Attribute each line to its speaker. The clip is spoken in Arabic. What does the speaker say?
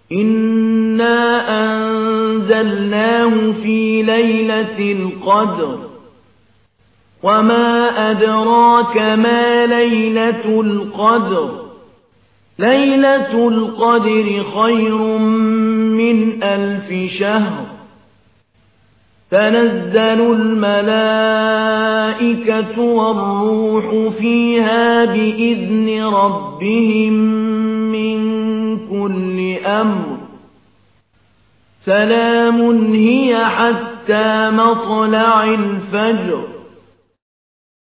Speaker 1: إِنَّا أَنزَلْنَاهُ فِي لَيْلَةِ الْقَدْرِ وَمَا أَدْرَاكَ مَا لَيْلَةُ الْقَدْرِ لَيْلَةُ الْقَدْرِ خَيْرٌ مِّنْ أَلْفِ شَهْرٍ تَنَزَّلُ الْمَلَائِكَةُ وَالرُّوحُ فِيهَا بِإِذْنِ رَبِّهِم مِّن كُلِّ أَمْرٍ سَلَامٌ هِيَ حَتَّىٰ مَطْلَعِ الْفَجْرِ